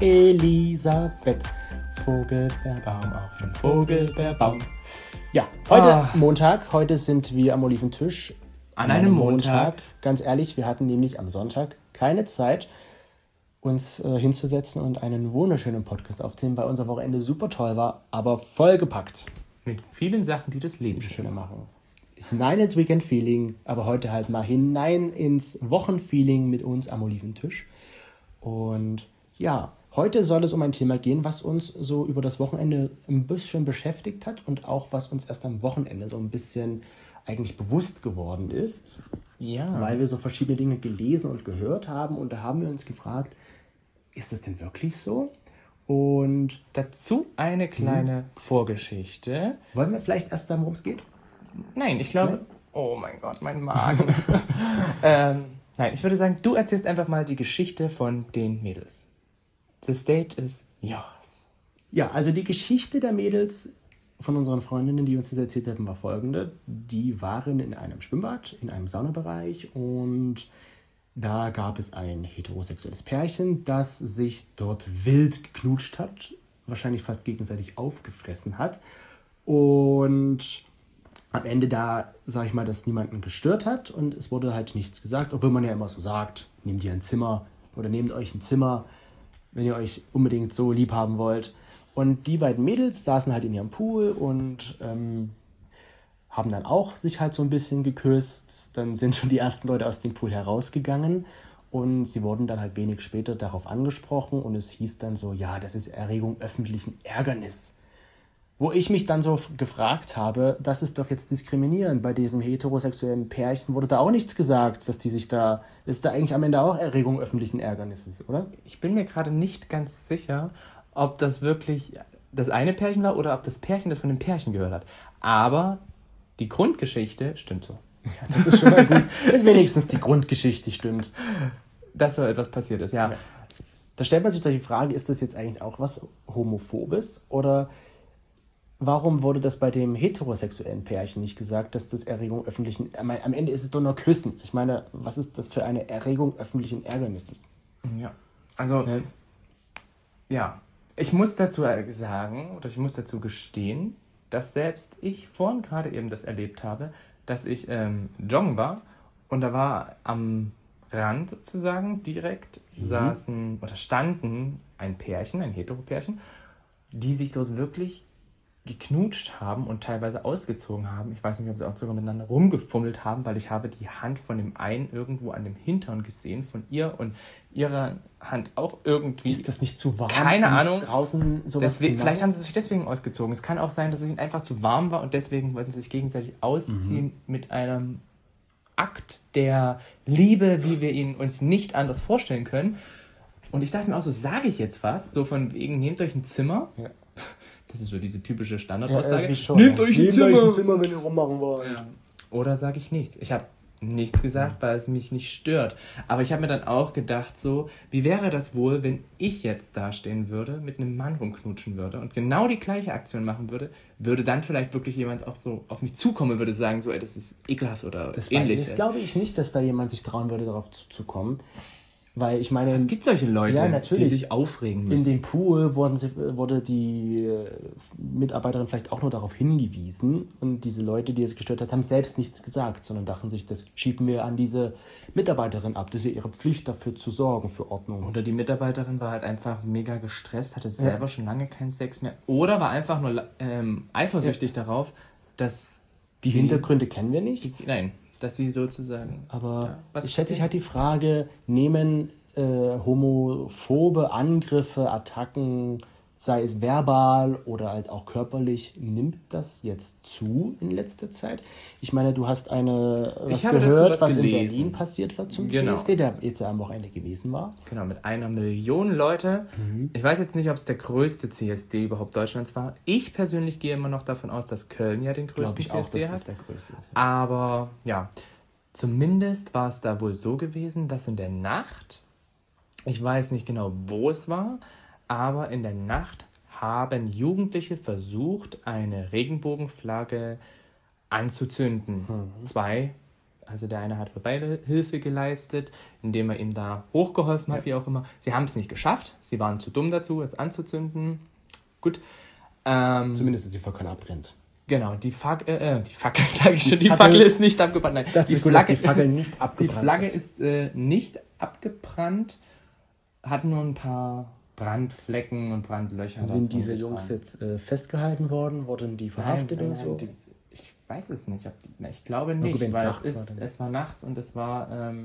Elisabeth. Vogelbeerbaum auf dem Vogelbeerbaum. Ja, heute Montag, heute sind wir am Oliventisch. An einem Montag. Ganz ehrlich, wir hatten nämlich am Sonntag keine Zeit, uns hinzusetzen und einen wunderschönen Podcast aufzunehmen, weil unser Wochenende super toll war, aber vollgepackt. Mit vielen Sachen, die das Leben schöner machen. Hinein ins Weekend-Feeling, aber heute halt mal hinein ins Wochenfeeling mit uns am Oliventisch. Und ja, heute soll es um ein Thema gehen, was uns so über das Wochenende ein bisschen beschäftigt hat und auch was uns erst am Wochenende so ein bisschen eigentlich bewusst geworden ist. Ja. Weil wir so verschiedene Dinge gelesen und gehört haben und da haben wir uns gefragt, ist das denn wirklich so? Und dazu eine kleine Vorgeschichte. Wollen wir vielleicht erst sagen, worum es geht? Nein, ich glaube... Nein? Oh mein Gott, mein Magen. Nein, ich würde sagen, du erzählst einfach mal die Geschichte von den Mädels. The stage is yours. Ja, also die Geschichte der Mädels von unseren Freundinnen, die uns das erzählt haben, war folgende. Die waren in einem Schwimmbad, in einem Saunabereich und da gab es ein heterosexuelles Pärchen, das sich dort wild geknutscht hat, wahrscheinlich fast gegenseitig aufgefressen hat und am Ende da, sag ich mal, das niemanden gestört hat und es wurde halt nichts gesagt, obwohl man ja immer so sagt, nehmt ihr ein Zimmer oder nehmt euch ein Zimmer, wenn ihr euch unbedingt so lieb haben wollt. Und die beiden Mädels saßen halt in ihrem Pool und haben dann auch sich halt so ein bisschen geküsst. Dann sind schon die ersten Leute aus dem Pool herausgegangen und sie wurden dann halt wenig später darauf angesprochen und es hieß dann so, ja, das ist Erregung öffentlichen Ärgernis. Wo ich mich dann so gefragt habe, das ist doch jetzt diskriminierend. Bei diesem heterosexuellen Pärchen wurde da auch nichts gesagt, dass die sich da, ist da eigentlich am Ende auch Erregung öffentlichen Ärgernisses, oder? Ich bin mir gerade nicht ganz sicher, ob das wirklich das eine Pärchen war oder ob das Pärchen das von dem Pärchen gehört hat. Aber die Grundgeschichte stimmt so. Ja, das ist schon mal gut. Dass wenigstens die Grundgeschichte stimmt. Dass so etwas passiert ist, ja. Da stellt man sich doch die Frage, ist das jetzt eigentlich auch was Homophobes? Oder warum wurde das bei dem heterosexuellen Pärchen nicht gesagt, dass das Erregung öffentlichen... Am Ende ist es doch nur Küssen. Ich meine, was ist das für eine Erregung öffentlichen Ärgernisses? Ja, also... Ja, ich muss dazu sagen, oder ich muss dazu gestehen, dass selbst ich vorhin gerade eben das erlebt habe, dass ich joggen war und da war am Rand sozusagen direkt standen ein Pärchen, ein Hetero-Pärchen, die sich dort wirklich geknutscht haben und teilweise ausgezogen haben. Ich weiß nicht, ob sie auch sogar miteinander rumgefummelt haben, weil ich habe die Hand von dem einen irgendwo an dem Hintern gesehen, von ihr und ihre Hand auch irgendwie. Ist das nicht zu warm? Keine Ahnung. Draußen sowas vielleicht haben sie sich deswegen ausgezogen. Es kann auch sein, dass es ihnen einfach zu warm war und deswegen wollten sie sich gegenseitig ausziehen mit einem Akt der Liebe, wie wir ihn uns nicht anders vorstellen können. Und ich dachte mir auch so, sage ich jetzt was? So von wegen, nehmt euch ein Zimmer. Ja. Das ist so diese typische Standardaussage. Nehmt euch ein Zimmer, wenn ihr rummachen wollt. Ja. Oder sage ich nichts. Ich habe nichts gesagt, weil es mich nicht stört. Aber ich habe mir dann auch gedacht, so, wie wäre das wohl, wenn ich jetzt dastehen würde, mit einem Mann rumknutschen würde und genau die gleiche Aktion machen würde, würde dann vielleicht wirklich jemand auch so auf mich zukommen und würde sagen, so, ey, das ist ekelhaft oder ähnliches. Das glaube ich nicht, dass da jemand sich trauen würde, darauf zuzukommen. Weil ich meine... Es gibt solche Leute, die sich aufregen müssen. In dem Pool wurde die Mitarbeiterin vielleicht auch nur darauf hingewiesen und diese Leute, die es gestört hat, haben selbst nichts gesagt, sondern dachten sich, das schieben wir an diese Mitarbeiterin ab. Das ist ja ihre Pflicht, dafür zu sorgen, für Ordnung. Oder die Mitarbeiterin war halt einfach mega gestresst, hatte selber schon lange keinen Sex mehr oder war einfach nur eifersüchtig darauf, dass die Hintergründe kennen wir nicht. Nein. Dass sie sozusagen... Aber ich schätze, sich halt die Frage, nehmen homophobe Angriffe, Attacken, sei es verbal oder halt auch körperlich, nimmt das jetzt zu in letzter Zeit? Ich meine, du hast was gehört, was in Berlin passiert war zum CSD, der jetzt am Wochenende gewesen war. Genau, mit 1 Million Leute. Ich weiß jetzt nicht, ob es der größte CSD überhaupt Deutschlands war. Ich persönlich gehe immer noch davon aus, dass Köln ja den größten CSD hat. Dass das der größte ist. Aber ja, zumindest war es da wohl so gewesen, dass in der Nacht, ich weiß nicht genau, wo es war, aber in der Nacht haben Jugendliche versucht, eine Regenbogenflagge anzuzünden. 2 Also der eine hat für beide Hilfe geleistet, indem er ihm da hochgeholfen hat, wie auch immer. Sie haben es nicht geschafft. Sie waren zu dumm dazu, es anzuzünden. Gut. Zumindest ist die Fackel abbrennt. Genau, die Fackel, sage ich schon, die Fackel ist nicht abgebrannt. Nein, das ist gut, dass die Fackel nicht abgebrannt ist. Die Flagge ist nicht abgebrannt, hat nur ein paar Brandflecken und Brandlöcher. Sind diese Jungs jetzt festgehalten worden? Wurden die verhaftet oder so? Ich weiß es nicht. Ich glaube nicht, gut, weil es war nachts und es war,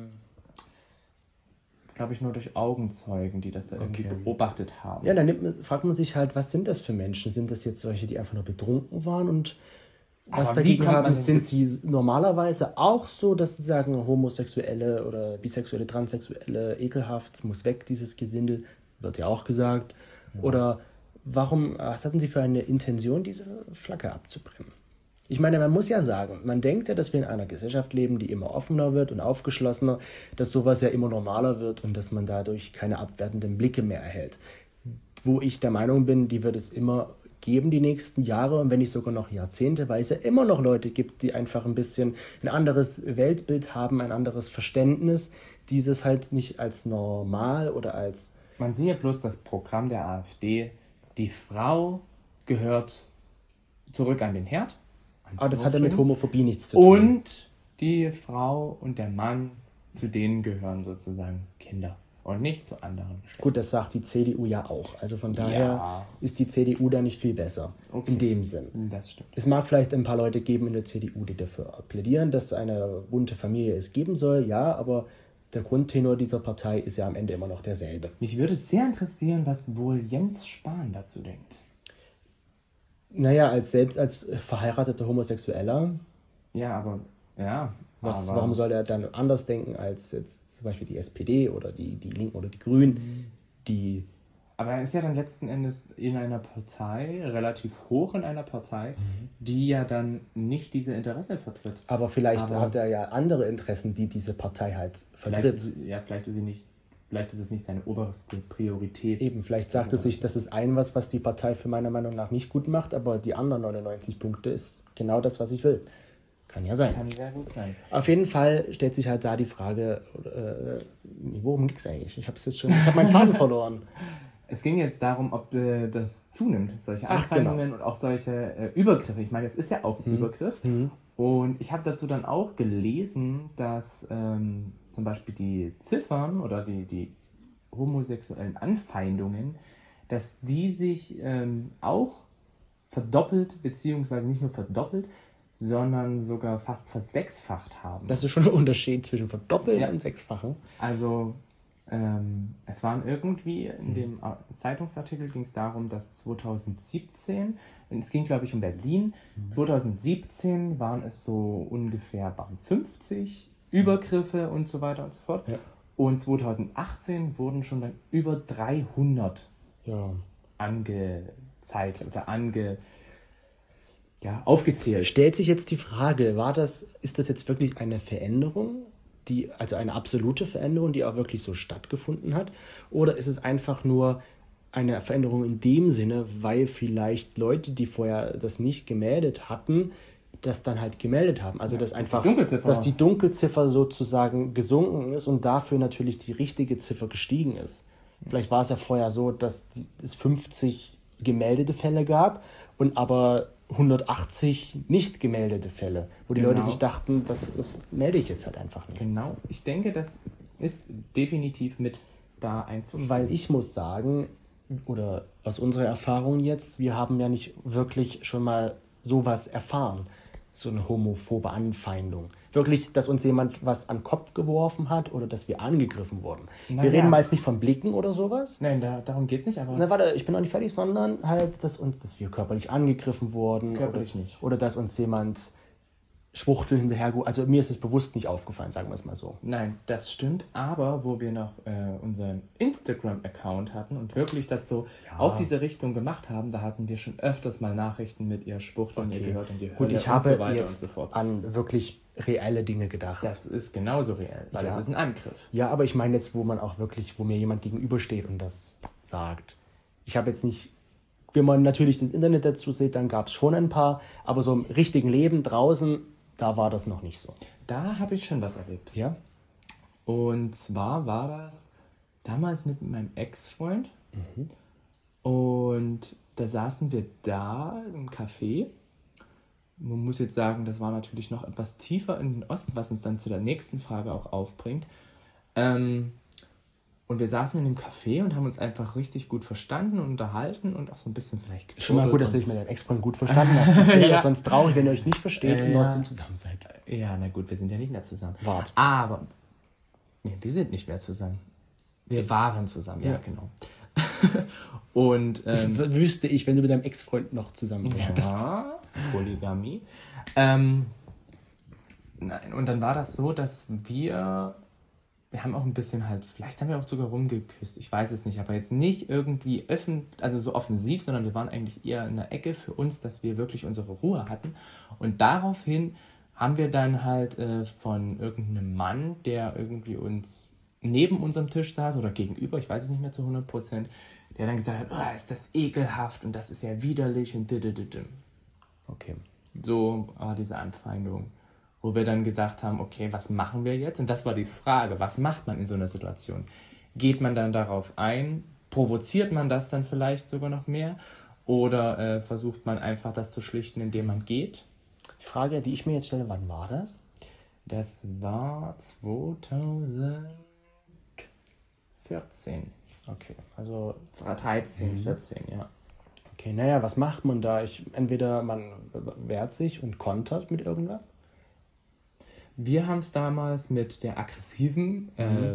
glaube ich, nur durch Augenzeugen, die das irgendwie beobachtet haben. Ja, dann fragt man sich halt, was sind das für Menschen? Sind das jetzt solche, die einfach nur betrunken waren und was dagegen haben? Sind sie normalerweise auch so, dass sie sagen, Homosexuelle oder Bisexuelle, Transsexuelle, ekelhaft, muss weg, dieses Gesindel, wird ja auch gesagt. Ja. Oder was hatten sie für eine Intention, diese Flagge abzubrennen? Ich meine, man muss ja sagen, man denkt ja, dass wir in einer Gesellschaft leben, die immer offener wird und aufgeschlossener, dass sowas ja immer normaler wird und dass man dadurch keine abwertenden Blicke mehr erhält. Wo ich der Meinung bin, die wird es immer geben die nächsten Jahre und wenn nicht sogar noch Jahrzehnte, weil es ja immer noch Leute gibt, die einfach ein bisschen ein anderes Weltbild haben, ein anderes Verständnis, dieses halt nicht als normal oder als... Man sieht ja bloß das Programm der AfD, die Frau gehört zurück an den Herd. Aber das hat ja mit Homophobie nichts zu tun. Und die Frau und der Mann, zu denen gehören sozusagen Kinder und nicht zu anderen. Gut, das sagt die CDU ja auch. Also von daher ist die CDU da nicht viel besser. Okay. In dem Sinn. Das stimmt. Es mag vielleicht ein paar Leute geben in der CDU, die dafür plädieren, dass eine bunte Familie es geben soll. Ja, aber der Grundtenor dieser Partei ist ja am Ende immer noch derselbe. Mich würde sehr interessieren, was wohl Jens Spahn dazu denkt. Naja, selbst als verheirateter Homosexueller. Ja, aber... Ja, warum soll er dann anders denken als jetzt zum Beispiel die SPD oder die Linken oder die Grünen, die... Aber er ist ja dann letzten Endes in einer Partei, relativ hoch in einer Partei, die ja dann nicht diese Interessen vertritt. Aber vielleicht hat er ja andere Interessen, die diese Partei halt vertritt. Vielleicht ist es nicht seine oberste Priorität. Eben, vielleicht sagt er sich, das ist was die Partei für meiner Meinung nach nicht gut macht, aber die anderen 99 Punkte ist genau das, was ich will. Kann ja sein. Kann sehr gut sein. Auf jeden Fall stellt sich halt da die Frage, worum ging es eigentlich? Ich habe meinen Faden verloren. Es ging jetzt darum, ob das zunimmt, solche Anfeindungen und auch solche Übergriffe. Ich meine, es ist ja auch ein Übergriff. Und ich habe dazu dann auch gelesen, dass zum Beispiel die Ziffern oder die homosexuellen Anfeindungen, dass die sich auch verdoppelt, beziehungsweise nicht nur verdoppelt, sondern sogar fast versechsfacht haben. Das ist schon ein Unterschied zwischen verdoppeln und sechsfachen. Also es waren irgendwie, in dem Zeitungsartikel ging es darum, dass 2017, es ging glaube ich um Berlin, 2017 waren es so ungefähr 50 Übergriffe und so weiter und so fort. Ja. Und 2018 wurden schon dann über 300 angezeigt oder aufgezählt. Stellt sich jetzt die Frage, ist das jetzt wirklich eine Veränderung, also eine absolute Veränderung, die auch wirklich so stattgefunden hat? Oder ist es einfach nur eine Veränderung in dem Sinne, weil vielleicht Leute, die vorher das nicht gemeldet hatten, das dann halt gemeldet haben? Also dass die Dunkelziffer sozusagen gesunken ist und dafür natürlich die richtige Ziffer gestiegen ist. Vielleicht war es ja vorher so, dass es 50 gemeldete Fälle gab und aber 180 nicht gemeldete Fälle, wo die Leute sich dachten, das melde ich jetzt halt einfach nicht. Genau, ich denke, das ist definitiv mit da einzuschreiben. Weil ich muss sagen, oder aus unserer Erfahrung jetzt, wir haben ja nicht wirklich schon mal sowas erfahren, so eine homophobe Anfeindung. Wirklich, dass uns jemand was an den Kopf geworfen hat oder dass wir angegriffen wurden. Wir reden meist nicht von Blicken oder sowas. Nein, darum geht es nicht. Aber warte, ich bin noch nicht fertig, sondern halt, dass wir körperlich angegriffen wurden. Körperlich nicht. Oder dass uns jemand Schwuchtel hinterhergeht. Also mir ist es bewusst nicht aufgefallen, sagen wir es mal so. Nein, das stimmt. Aber wo wir noch unseren Instagram-Account hatten und wirklich das so auf diese Richtung gemacht haben, da hatten wir schon öfters mal Nachrichten mit ihr Schwuchteln, ihr gehört in die Hölle und ich habe so weiter jetzt und so fort. An wirklich reelle Dinge gedacht. Das ist genauso reell, weil es ist ein Angriff. Ja, aber ich meine jetzt, wo mir jemand gegenübersteht und das sagt. Ich habe jetzt nicht, wenn man natürlich das Internet dazu sieht, dann gab es schon ein paar, aber so im richtigen Leben draußen, da war das noch nicht so. Da habe ich schon was erlebt. Ja? Und zwar war das damals mit meinem Ex-Freund. Und da saßen wir da im Café. Man muss jetzt sagen, das war natürlich noch etwas tiefer in den Osten, was uns dann zu der nächsten Frage auch aufbringt. Und wir saßen in dem Café und haben uns einfach richtig gut verstanden und unterhalten und auch so ein bisschen vielleicht schon mal gut, dass du dich mit deinem Ex-Freund gut verstanden hast. Das wäre sonst traurig, wenn ihr euch nicht versteht und trotzdem zusammen seid. Ja, na gut, wir sind ja nicht mehr zusammen. Wart. Aber, nee, wir sind nicht mehr zusammen. Wir waren zusammen, ja genau. Und das wüsste ich, wenn du mit deinem Ex-Freund noch zusammen wärst. Ja, Polygamie. Nein, und dann war das so, dass wir haben auch ein bisschen halt, vielleicht haben wir auch sogar rumgeküsst, ich weiß es nicht, aber jetzt nicht irgendwie also so offensiv, sondern wir waren eigentlich eher in der Ecke für uns, dass wir wirklich unsere Ruhe hatten. Und daraufhin haben wir dann halt von irgendeinem Mann, der irgendwie uns neben unserem Tisch saß oder gegenüber, ich weiß es nicht mehr zu 100%, der dann gesagt hat, oh, ist das ekelhaft und das ist ja widerlich und okay. So war diese Anfeindung, wo wir dann gedacht haben, okay, was machen wir jetzt? Und das war die Frage, was macht man in so einer Situation? Geht man dann darauf ein? Provoziert man das dann vielleicht sogar noch mehr? Oder versucht man einfach das zu schlichten, indem man geht? Die Frage, die ich mir jetzt stelle, wann war das? Das war 2014. Okay, also 13, 14, ja. Okay, naja, was macht man da? Entweder man wehrt sich und kontert mit irgendwas. Wir haben es damals mit dem aggressiven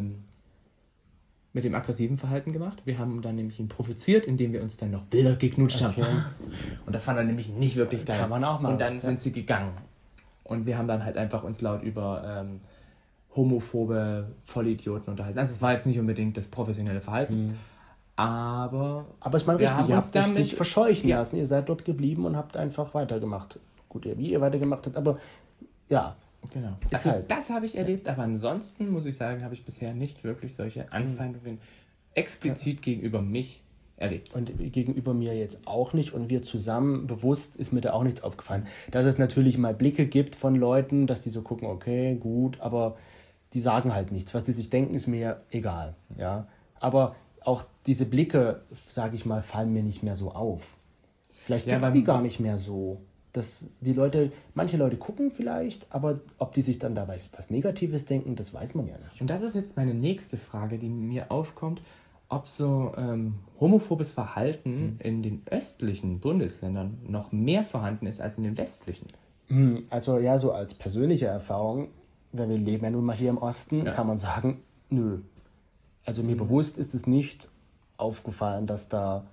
Verhalten gemacht. Wir haben dann nämlich ihn provoziert, indem wir uns dann noch Bilder geknutscht haben. Und das war dann nämlich nicht wirklich geil. Kann man auch machen. Und dann sind sie gegangen. Und wir haben dann halt einfach uns laut über homophobe Vollidioten unterhalten. Also es war jetzt nicht unbedingt das professionelle Verhalten. Aber es war richtig, ihr habt euch nicht verscheuchen lassen. Ihr seid dort geblieben und habt einfach weitergemacht. Gut, wie ihr weitergemacht habt, aber ja. Genau. Also das habe ich erlebt, aber ansonsten muss ich sagen, habe ich bisher nicht wirklich solche Anfeindungen explizit gegenüber mich erlebt. Und gegenüber mir jetzt auch nicht und wir zusammen bewusst ist mir da auch nichts aufgefallen. Dass es natürlich mal Blicke gibt von Leuten, dass die so gucken, okay, gut, aber die sagen halt nichts. Was die sich denken, ist mir egal. Ja? Aber auch diese Blicke, sage ich mal, fallen mir nicht mehr so auf. Vielleicht gibt es die gar nicht mehr so. Dass die Leute, manche Leute gucken vielleicht, aber ob die sich dann dabei was Negatives denken, das weiß man ja nicht. Und das ist jetzt meine nächste Frage, die mir aufkommt, ob so homophobes Verhalten in den östlichen Bundesländern noch mehr vorhanden ist als in den westlichen. Also ja, so als persönliche Erfahrung, weil wir leben ja nun mal hier im Osten, kann man sagen, nö. Also mir bewusst ist es nicht aufgefallen, dass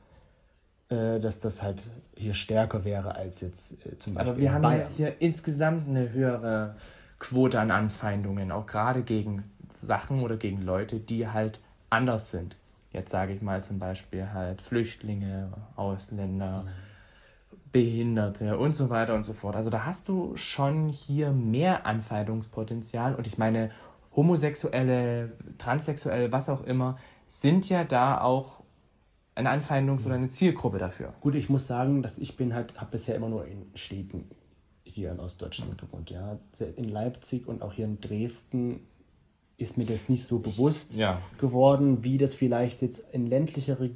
das halt hier stärker wäre als jetzt zum Beispiel aber wir haben ja hier insgesamt eine höhere Quote an Anfeindungen, auch gerade gegen Sachen oder gegen Leute, die halt anders sind. Jetzt sage ich mal zum Beispiel halt Flüchtlinge, Ausländer, Behinderte und so weiter und so fort. Also da hast du schon hier mehr Anfeindungspotenzial und ich meine, Homosexuelle, Transsexuelle, was auch immer, sind ja da auch eine Anfeindungs- oder eine Zielgruppe dafür. Gut, ich muss sagen, dass ich habe bisher immer nur in Städten hier in Ostdeutschland gewohnt. Ja. In Leipzig und auch hier in Dresden ist mir das nicht so bewusst geworden, wie das vielleicht jetzt in ländlicheren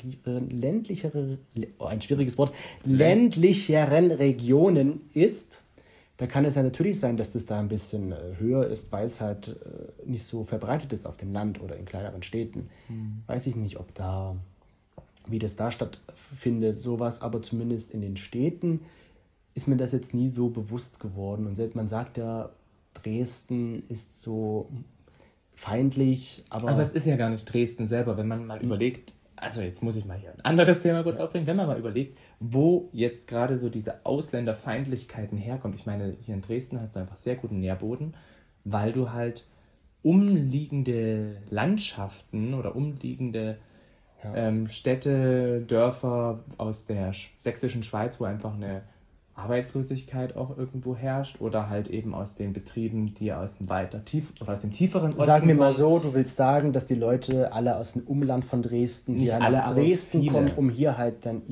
Regionen ist. Da kann es ja natürlich sein, dass das da ein bisschen höher ist, weil es halt nicht so verbreitet ist auf dem Land oder in kleineren Städten. Weiß ich nicht, wie das da stattfindet, sowas, aber zumindest in den Städten ist mir das jetzt nie so bewusst geworden. Und selbst man sagt ja, Dresden ist so feindlich, aber es ist ja gar nicht Dresden selber, wenn man mal überlegt, also jetzt muss ich mal hier ein anderes Thema kurz aufbringen, wenn man mal überlegt, wo jetzt gerade so diese Ausländerfeindlichkeiten herkommt. Ich meine, hier in Dresden hast du einfach sehr guten Nährboden, weil du halt umliegende Landschaften oder umliegende Städte, Dörfer aus der sächsischen Schweiz, wo einfach eine Arbeitslosigkeit auch irgendwo herrscht oder halt eben aus den Betrieben, die aus dem tieferen Osten Sagen wir mal so, du willst sagen, dass die Leute alle aus dem Umland von Dresden hier nach Dresden kommen, um hier halt dann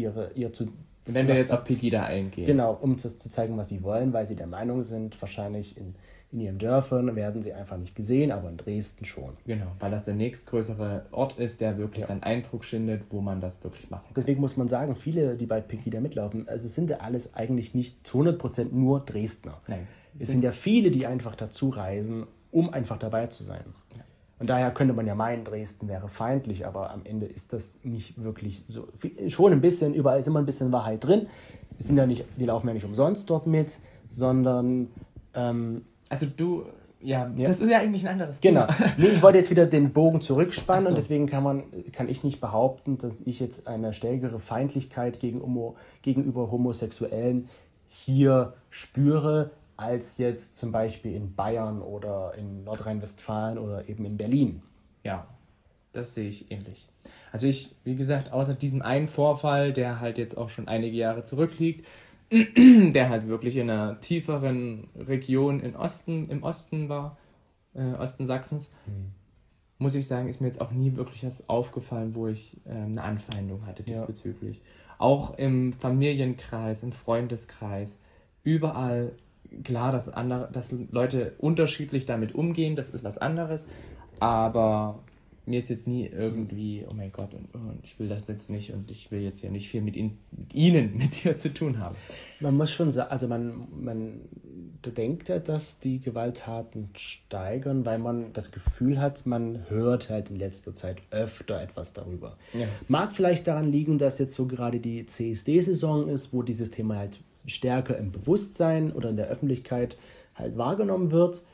wenn wir jetzt auf Pegida eingehen. Genau, um zu zeigen, was sie wollen, weil sie der Meinung sind, wahrscheinlich in In ihren Dörfern werden sie einfach nicht gesehen, aber in Dresden schon. Genau, weil das der nächstgrößere Ort ist, der wirklich dann Eindruck schindet, wo man das wirklich machen kann. Deswegen muss man sagen, viele, die bei Pegida mitlaufen, also sind ja alles eigentlich nicht zu 100% nur Dresdner. Nein. Es sind ja viele, die einfach dazu reisen, um einfach dabei zu sein. Ja. Und daher könnte man ja meinen, Dresden wäre feindlich, aber am Ende ist das nicht wirklich so. Schon ein bisschen, überall ist immer ein bisschen Wahrheit drin. Es sind ja nicht, die laufen ja nicht umsonst dort mit, sondern... also das ist ja eigentlich ein anderes Thema. Genau. Nee, ich wollte jetzt wieder den Bogen zurückspannen und deswegen kann ich nicht behaupten, dass ich jetzt eine stärkere Feindlichkeit gegenüber Homosexuellen hier spüre, als jetzt zum Beispiel in Bayern oder in Nordrhein-Westfalen oder eben in Berlin. Ja, das sehe ich ähnlich. Also wie gesagt, außer diesem einen Vorfall, der halt jetzt auch schon einige Jahre zurückliegt, der halt wirklich in einer tieferen Region im Osten war, Osten Sachsens, muss ich sagen, ist mir jetzt auch nie wirklich was aufgefallen, wo ich eine Anfeindung hatte diesbezüglich. Ja. Auch im Familienkreis, im Freundeskreis, überall, klar, dass Leute unterschiedlich damit umgehen, das ist was anderes, aber mir ist jetzt nie irgendwie, oh mein Gott, ich will das jetzt nicht und ich will jetzt ja nicht viel mit dir zu tun haben. Man muss schon sagen, also man denkt ja, dass die Gewalttaten steigern, weil man das Gefühl hat, man hört halt in letzter Zeit öfter etwas darüber. Ja. Mag vielleicht daran liegen, dass jetzt so gerade die CSD-Saison ist, wo dieses Thema halt stärker im Bewusstsein oder in der Öffentlichkeit halt wahrgenommen wird.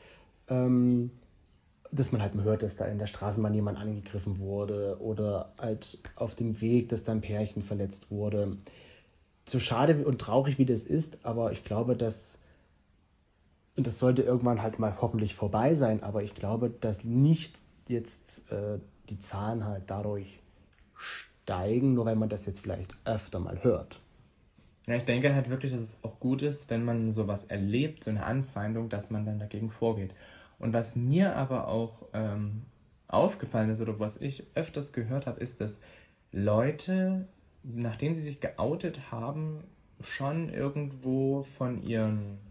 Dass man halt mal hört, dass da in der Straßenbahn jemand angegriffen wurde oder halt auf dem Weg, dass da ein Pärchen verletzt wurde. So schade und traurig wie das ist, aber ich glaube, das sollte irgendwann halt mal hoffentlich vorbei sein, aber ich glaube, dass nicht jetzt die Zahlen halt dadurch steigen, nur weil man das jetzt vielleicht öfter mal hört. Ja, ich denke halt wirklich, dass es auch gut ist, wenn man sowas erlebt, so eine Anfeindung, dass man dann dagegen vorgeht. Und was mir aber auch aufgefallen ist oder was ich öfters gehört habe, ist, dass Leute, nachdem sie sich geoutet haben, schon irgendwo von ihren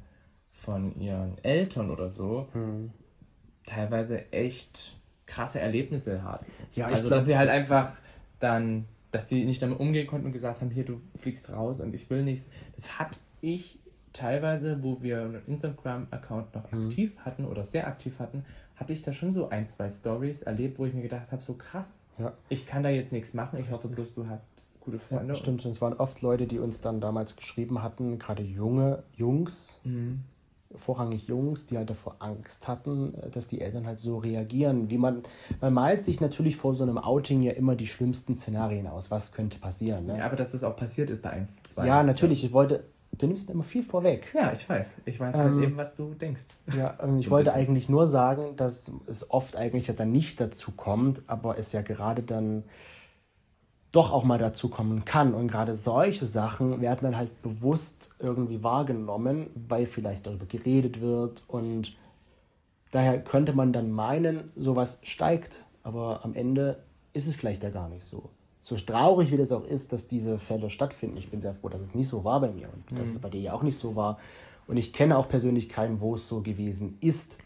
Eltern oder so teilweise echt krasse Erlebnisse hatten. Ja, also dass sie halt einfach dann, dass sie nicht damit umgehen konnten und gesagt haben, hier, du fliegst raus und ich will nichts. Das hatte ich teilweise, wo wir einen Instagram-Account noch aktiv hatten oder sehr aktiv hatten, hatte ich da schon so 1-2 Stories erlebt, wo ich mir gedacht habe, so krass, ich kann da jetzt nichts machen, ich hoffe bloß, du hast gute Freunde. Ja, stimmt, und es waren oft Leute, die uns dann damals geschrieben hatten, gerade Jungs, vorrangig Jungs, die halt davor Angst hatten, dass die Eltern halt so reagieren. Man malt sich natürlich vor so einem Outing ja immer die schlimmsten Szenarien aus, was könnte passieren. Ne? Ja, aber dass das auch passiert ist bei 1, 2. Ja, natürlich, du nimmst mir immer viel vorweg. Ja, ich weiß halt eben, was du denkst. Ja, ich wollte eigentlich nur sagen, dass es oft eigentlich ja dann nicht dazu kommt, aber es ja gerade dann doch auch mal dazu kommen kann. Und gerade solche Sachen werden dann halt bewusst irgendwie wahrgenommen, weil vielleicht darüber geredet wird. Und daher könnte man dann meinen, sowas steigt. Aber am Ende ist es vielleicht ja gar nicht so. So traurig wie das auch ist, dass diese Fälle stattfinden. Ich bin sehr froh, dass es nicht so war bei mir und dass es bei dir ja auch nicht so war. Und ich kenne auch persönlich keinen, wo es so gewesen ist.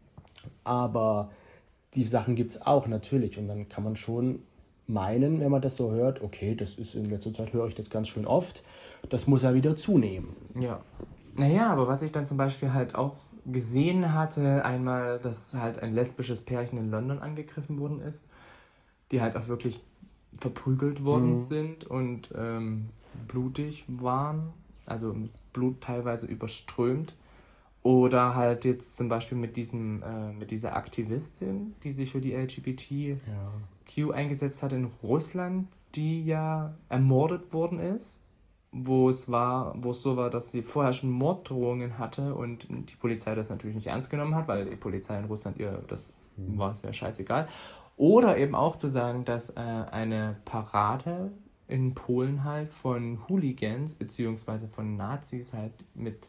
Aber die Sachen gibt es auch natürlich. Und dann kann man schon meinen, wenn man das so hört, okay, das ist in letzter Zeit, höre ich das ganz schön oft, das muss ja wieder zunehmen. Ja. Naja, aber was ich dann zum Beispiel halt auch gesehen hatte, einmal, dass halt ein lesbisches Pärchen in London angegriffen worden ist, die halt auch wirklich verprügelt worden sind und blutig waren, also mit Blut teilweise überströmt. Oder halt jetzt zum Beispiel mit dieser Aktivistin, die sich für die LGBTQ eingesetzt hat in Russland, die ja ermordet worden ist, wo es so war, dass sie vorher schon Morddrohungen hatte und die Polizei das natürlich nicht ernst genommen hat, weil die Polizei in Russland das war sehr scheißegal. Oder eben auch zu sagen, dass eine Parade in Polen halt von Hooligans beziehungsweise von Nazis halt mit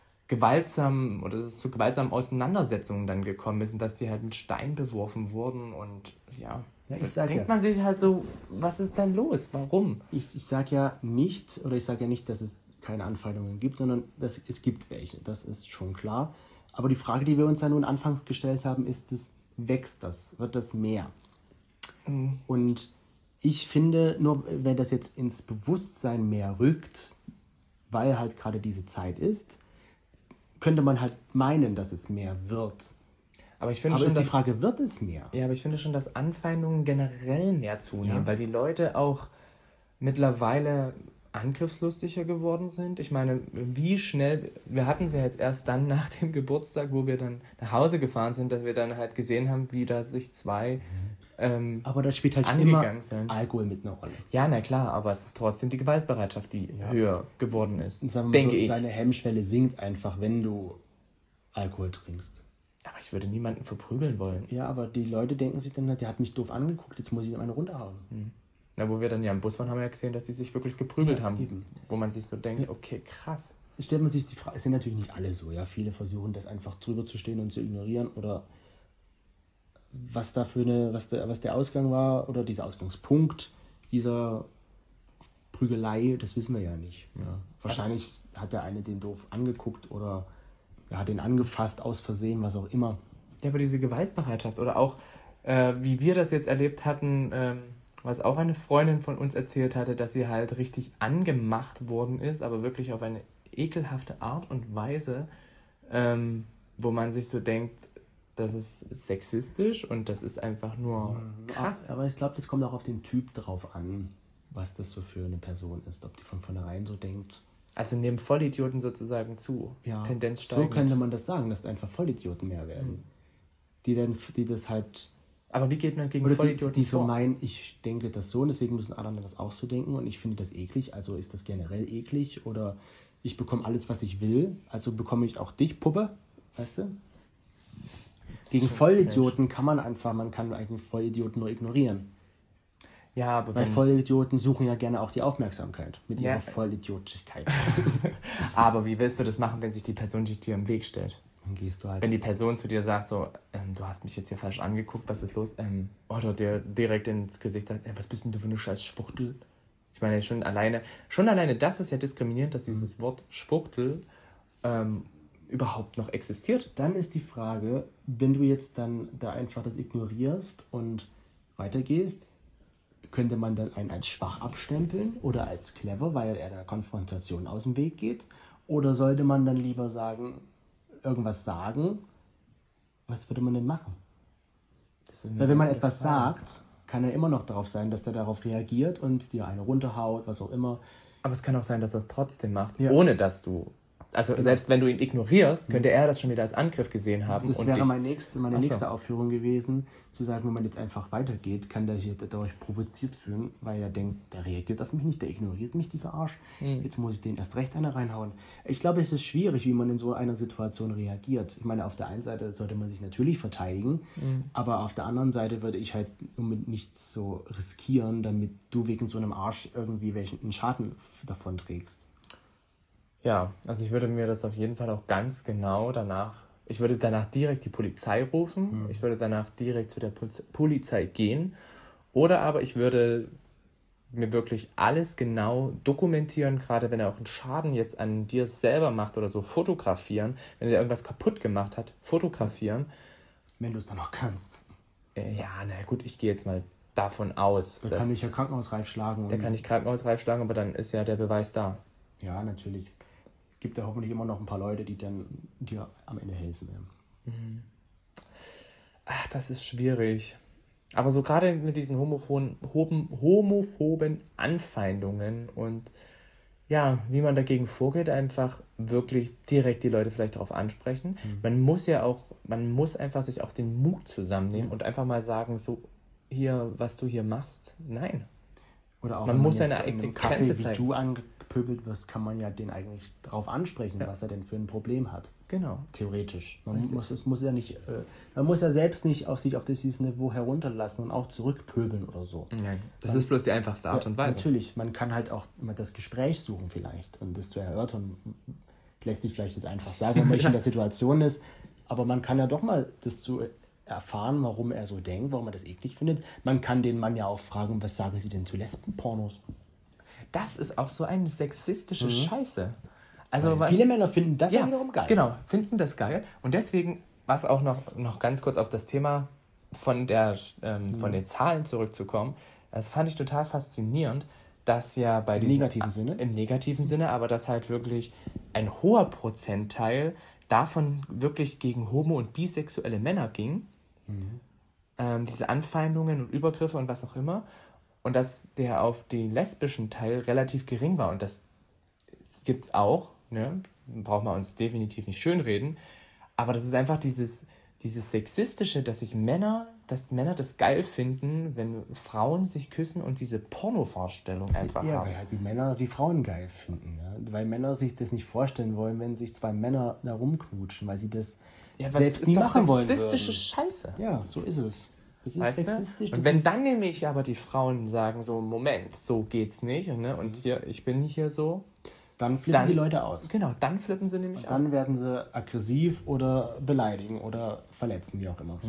dass es zu gewaltsamen Auseinandersetzungen dann gekommen ist und dass die halt mit Stein beworfen wurden und denkt man sich halt so, was ist denn los? Warum? Ich sage ja nicht, dass es keine Anfeindungen gibt, sondern es gibt welche, das ist schon klar. Aber die Frage, die wir uns ja nun anfangs gestellt haben, ist, wächst das? Wird das mehr? Und ich finde, nur wenn das jetzt ins Bewusstsein mehr rückt, weil halt gerade diese Zeit ist, könnte man halt meinen, dass es mehr wird. Aber ich finde aber schon, ist die Frage, wird es mehr? Ja, aber ich finde schon, dass Anfeindungen generell mehr zunehmen, weil die Leute auch mittlerweile angriffslustiger geworden sind. Ich meine, wie schnell, wir hatten sie jetzt erst dann nach dem Geburtstag, wo wir dann nach Hause gefahren sind, dass wir dann halt gesehen haben, wie da sich zwei aber da spielt halt immer sind. Alkohol mit einer Rolle. Ja, na klar, aber es ist trotzdem die Gewaltbereitschaft, die höher geworden ist, denke ich. Deine Hemmschwelle sinkt einfach, wenn du Alkohol trinkst. Aber ich würde niemanden verprügeln wollen. Ja, aber die Leute denken sich dann, der hat mich doof angeguckt, jetzt muss ich ihm eine runterhauen. Na, wo wir dann ja im Bus waren, haben wir ja gesehen, dass die sich wirklich geprügelt haben. Eben. Wo man sich so denkt, okay, krass. Stellt man sich die Frage, es sind natürlich nicht alle so, ja. Viele versuchen das einfach drüber zu stehen und zu ignorieren oder was der Ausgang war oder dieser Ausgangspunkt dieser Prügelei, das wissen wir ja nicht. Ja. Wahrscheinlich hat der eine den doof angeguckt oder hat den angefasst aus Versehen, was auch immer. Ja, aber diese Gewaltbereitschaft oder auch, wie wir das jetzt erlebt hatten, was auch eine Freundin von uns erzählt hatte, dass sie halt richtig angemacht worden ist, aber wirklich auf eine ekelhafte Art und Weise, wo man sich so denkt, das ist sexistisch und das ist einfach nur krass. Aber ich glaube, das kommt auch auf den Typ drauf an, was das so für eine Person ist, ob die von vornherein so denkt. Also nehmen Vollidioten sozusagen zu, Tendenz steigend. So könnte man das sagen, dass einfach Vollidioten mehr werden. Die das halt... Aber wie geht man gegen Vollidioten die so meinen, ich denke das so und deswegen müssen alle anderen das auch so denken und ich finde das eklig, also ist das generell eklig oder ich bekomme alles, was ich will, also bekomme ich auch dich, Puppe, weißt du? Gegen Vollidioten kann man eigentlich Vollidioten nur ignorieren. Ja, aber weil Vollidioten suchen ja gerne auch die Aufmerksamkeit mit ihrer Vollidiotigkeit. Aber wie willst du das machen, wenn sich die Person dir im Weg stellt? Dann gehst du halt. Wenn die Person zu dir sagt, so, du hast mich jetzt hier falsch angeguckt, was ist los? Oder dir direkt ins Gesicht sagt, was bist denn du für eine scheiß Schwuchtel? Ich meine, schon alleine das ist ja diskriminierend, dass dieses Wort Schwuchtel überhaupt noch existiert. Dann ist die Frage, wenn du jetzt dann da einfach das ignorierst und weitergehst, könnte man dann einen als schwach abstempeln oder als clever, weil er der Konfrontation aus dem Weg geht? Oder sollte man dann lieber irgendwas sagen? Was würde man denn machen? Weil wenn man etwas sagt, kann er immer noch darauf sein, dass er darauf reagiert und dir eine runterhaut, was auch immer. Aber es kann auch sein, dass er es trotzdem macht, ohne dass du... Also selbst wenn du ihn ignorierst, könnte er das schon wieder als Angriff gesehen haben. Das wäre meine nächste Aufführung gewesen, zu sagen, wenn man jetzt einfach weitergeht, kann der sich dadurch provoziert fühlen, weil er denkt, der reagiert auf mich nicht, der ignoriert mich, dieser Arsch. Jetzt muss ich den erst recht eine reinhauen. Ich glaube, es ist schwierig, wie man in so einer Situation reagiert. Ich meine, auf der einen Seite sollte man sich natürlich verteidigen, aber auf der anderen Seite würde ich halt nichts so riskieren, damit du wegen so einem Arsch irgendwie welchen Schaden davon trägst. Ja, also ich würde mir das auf jeden Fall auch ganz genau ich würde danach direkt die Polizei rufen, ich würde danach direkt zu der Polizei gehen oder aber ich würde mir wirklich alles genau dokumentieren, gerade wenn er auch einen Schaden jetzt an dir selber macht oder so, fotografieren, wenn er irgendwas kaputt gemacht hat, fotografieren. Wenn du es dann noch kannst. Ja, na gut, ich gehe jetzt mal davon aus. Da kann ich ja krankenhausreif schlagen. Da kann ich krankenhausreif schlagen, aber dann ist ja der Beweis da. Ja, natürlich. Es gibt ja hoffentlich immer noch ein paar Leute, die dann dir am Ende helfen werden. Ach, das ist schwierig. Aber so gerade mit diesen homophoben Anfeindungen und ja, wie man dagegen vorgeht, einfach wirklich direkt die Leute vielleicht darauf ansprechen. Man muss einfach sich auch den Mut zusammennehmen und einfach mal sagen, so hier, was du hier machst, nein. Oder auch man muss seine eigene Grenze zeigen. Wie du angepöbelt wirst, kann man ja den eigentlich darauf ansprechen, was er denn für ein Problem hat. Genau. Theoretisch. Man muss ja selbst nicht sich auf dieses Niveau herunterlassen und auch zurückpöbeln oder so. Nein, das ist bloß die einfachste Art und Weise. Natürlich, man kann halt auch mal das Gespräch suchen vielleicht und das zu erörtern. Lässt sich vielleicht jetzt einfach sagen, wenn man nicht in der Situation ist, aber man kann ja doch mal das zu erfahren, warum er so denkt, warum er das eklig findet. Man kann den Mann ja auch fragen, was sagen sie denn zu Lesbenpornos? Das ist auch so eine sexistische Scheiße. Also viele Männer finden das ja wiederum geil. Genau, finden das geil. Und deswegen, was auch noch ganz kurz auf das Thema von den Zahlen zurückzukommen, das fand ich total faszinierend, dass ja bei Im negativen Sinne? Im negativen Sinne, aber dass halt wirklich ein hoher Prozentteil davon wirklich gegen homo- und bisexuelle Männer ging. Diese Anfeindungen und Übergriffe und was auch immer. Und dass der auf den lesbischen Teil relativ gering war. Und das gibt's auch, ne? Braucht man uns definitiv nicht schönreden. Aber das ist einfach dieses Sexistische, dass Männer das geil finden, wenn Frauen sich küssen und diese Porno-Vorstellung einfach haben. Ja, weil halt die Männer die Frauen geil finden. Ja? Weil Männer sich das nicht vorstellen wollen, wenn sich zwei Männer da rumknutschen, weil sie das selbst nie machen wollen. Das ist sexistische Scheiße. Ja, so ist es. Das ist weißt sexistisch. Und wenn dann nämlich aber die Frauen sagen, so, Moment, so geht's nicht, ne? Und hier, ich bin hier so. Dann flippen die Leute aus. Genau, dann flippen sie nämlich aus. Dann werden sie aggressiv oder beleidigen oder verletzen, wie auch immer.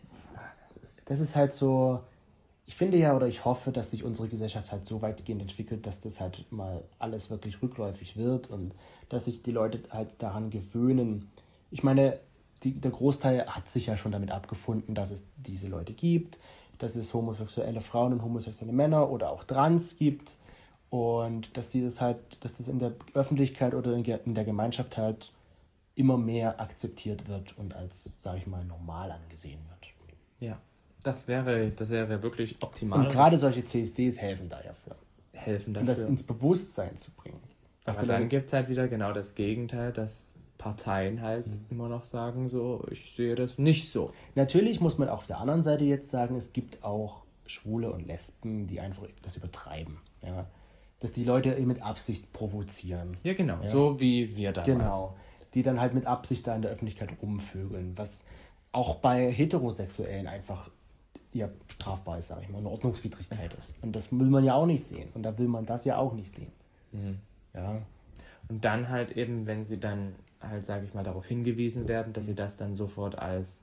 Das ist halt so, ich finde ja oder ich hoffe, dass sich unsere Gesellschaft halt so weitgehend entwickelt, dass das halt mal alles wirklich rückläufig wird und dass sich die Leute halt daran gewöhnen. Ich meine, der Großteil hat sich ja schon damit abgefunden, dass es diese Leute gibt, dass es homosexuelle Frauen und homosexuelle Männer oder auch Trans gibt. Und dass das in der Öffentlichkeit oder in der Gemeinschaft halt immer mehr akzeptiert wird und als, sage ich mal, normal angesehen wird. Ja, das wäre wirklich optimal. Und gerade solche CSDs helfen dafür. Und das ins Bewusstsein zu bringen. Aber dann gibt es halt wieder genau das Gegenteil, dass Parteien halt immer noch sagen, so, ich sehe das nicht so. Natürlich muss man auf der anderen Seite jetzt sagen, es gibt auch Schwule und Lesben, die einfach das übertreiben. Ja. Dass die Leute mit Absicht provozieren. Ja, genau. Ja. So wie wir damals. Genau. Die dann halt mit Absicht da in der Öffentlichkeit rumvögeln. Was auch bei Heterosexuellen einfach strafbar ist, sage ich mal, eine Ordnungswidrigkeit ist. Und das will man ja auch nicht sehen. Und da will man das ja auch nicht sehen. Ja. Und dann halt eben, wenn sie dann halt, sage ich mal, darauf hingewiesen werden, dass sie das dann sofort als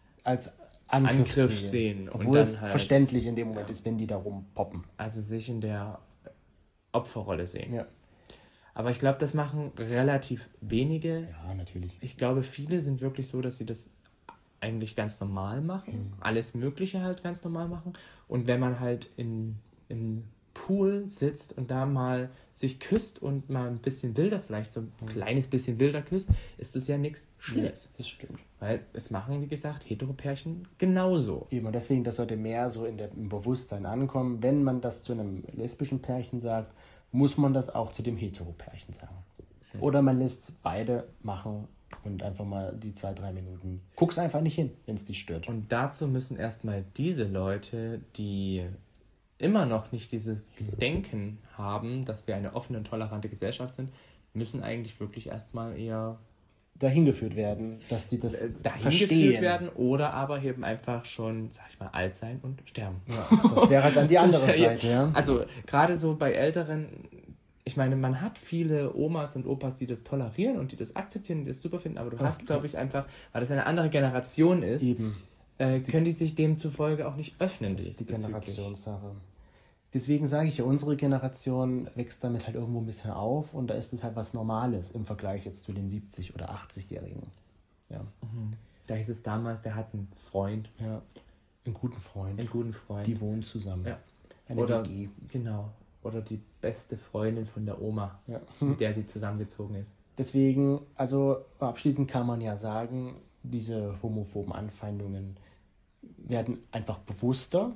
Angriff sehen. Obwohl und dann es halt verständlich in dem Moment ist, wenn die da rumpoppen. Also sich in der Opferrolle sehen. Ja. Aber ich glaube, das machen relativ wenige. Ja, natürlich. Ich glaube, viele sind wirklich so, dass sie das eigentlich ganz normal machen. Alles Mögliche halt ganz normal machen. Und wenn man halt im Pool sitzt und da mal sich küsst und mal ein bisschen wilder, vielleicht so ein kleines bisschen wilder küsst, ist das ja nichts Schlimmes. Ja, das stimmt. Weil es machen, wie gesagt, Heteropärchen genauso. Eben, und deswegen, das sollte mehr so im Bewusstsein ankommen. Wenn man das zu einem lesbischen Pärchen sagt, muss man das auch zu dem Heteropärchen sagen. Ja. Oder man lässt beide machen und einfach mal die 2-3 Minuten. Guck's einfach nicht hin, wenn es dich stört. Und dazu müssen erstmal diese Leute, die immer noch nicht dieses Gedenken haben, dass wir eine offene und tolerante Gesellschaft sind, müssen eigentlich wirklich erstmal eher dahin geführt werden, dass die das verstehen werden oder aber eben einfach schon, sag ich mal, alt sein und sterben. Ja, das wäre dann die andere Seite, ja. Also gerade so bei Älteren, ich meine, man hat viele Omas und Opas, die das tolerieren und die das akzeptieren, die das super finden, aber du hast, glaube ich, einfach, weil das eine andere Generation ist, können die sich demzufolge auch nicht öffnen. Das ist die Generationssache. Deswegen sage ich ja, unsere Generation wächst damit halt irgendwo ein bisschen auf und da ist es halt was Normales im Vergleich jetzt zu den 70- oder 80-Jährigen. Ja. Da hieß es damals, der hat einen Freund. Ja, einen guten Freund. Die wohnen zusammen. Ja. Eine WG. Genau. Oder die beste Freundin von der Oma, mit der sie zusammengezogen ist. Deswegen, also abschließend kann man ja sagen, diese homophoben Anfeindungen werden einfach bewusster.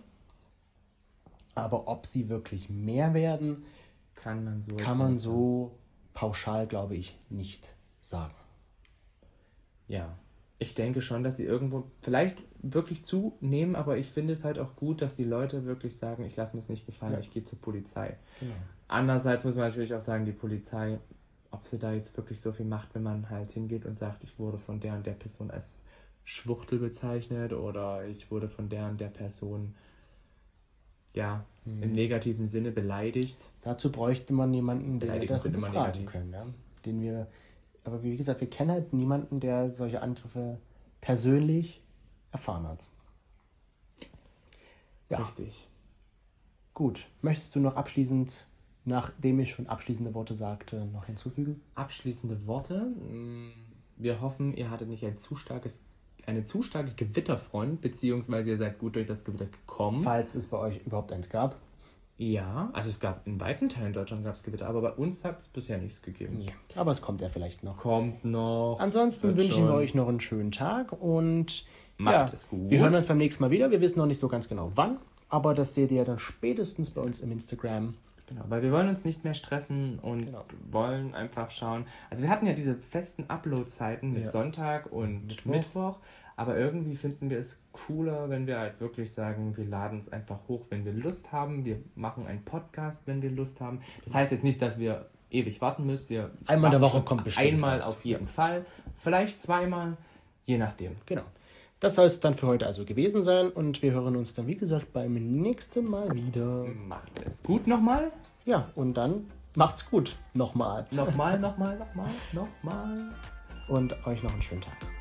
Aber ob sie wirklich mehr werden, kann man so pauschal, glaube ich, nicht sagen. Ja, ich denke schon, dass sie irgendwo vielleicht wirklich zunehmen, aber ich finde es halt auch gut, dass die Leute wirklich sagen, ich lasse mir es nicht gefallen, ich gehe zur Polizei. Genau. Andererseits muss man natürlich auch sagen, die Polizei, ob sie da jetzt wirklich so viel macht, wenn man halt hingeht und sagt, ich wurde von der und der Person als Schwuchtel bezeichnet oder ich wurde von der und der Person im negativen Sinne beleidigt. Dazu bräuchte man jemanden, den wir das befragen können. Ja? Aber wie gesagt, wir kennen halt niemanden, der solche Angriffe persönlich erfahren hat. Ja. Richtig. Gut. Möchtest du noch abschließend nachdem ich schon abschließende Worte sagte, noch hinzufügen? Abschließende Worte. Wir hoffen, ihr hattet nicht eine zu starke Gewitterfront, beziehungsweise ihr seid gut durch das Gewitter gekommen. Falls es bei euch überhaupt eins gab. Ja, also es gab in weiten Teilen Deutschland gab es Gewitter, aber bei uns hat es bisher nichts gegeben. Ja, aber es kommt ja vielleicht noch. Kommt noch. Ansonsten wünschen wir euch noch einen schönen Tag und macht es gut. Wir hören uns beim nächsten Mal wieder. Wir wissen noch nicht so ganz genau wann, aber das seht ihr dann spätestens bei uns im Instagram. Genau, weil wir wollen uns nicht mehr stressen und wollen einfach schauen. Also wir hatten ja diese festen Upload-Zeiten mit Sonntag und Mittwoch, aber irgendwie finden wir es cooler, wenn wir halt wirklich sagen, wir laden es einfach hoch, wenn wir Lust haben. Wir machen einen Podcast, wenn wir Lust haben. Das heißt jetzt nicht, dass wir ewig warten müssen. Einmal in der Woche kommt bestimmt einmal was. Auf jeden Fall. Vielleicht zweimal, je nachdem. Genau. Das soll es dann für heute also gewesen sein und wir hören uns dann, wie gesagt, beim nächsten Mal wieder. Macht es gut nochmal. Ja, und dann macht's gut. Nochmal. Nochmal. Und euch noch einen schönen Tag.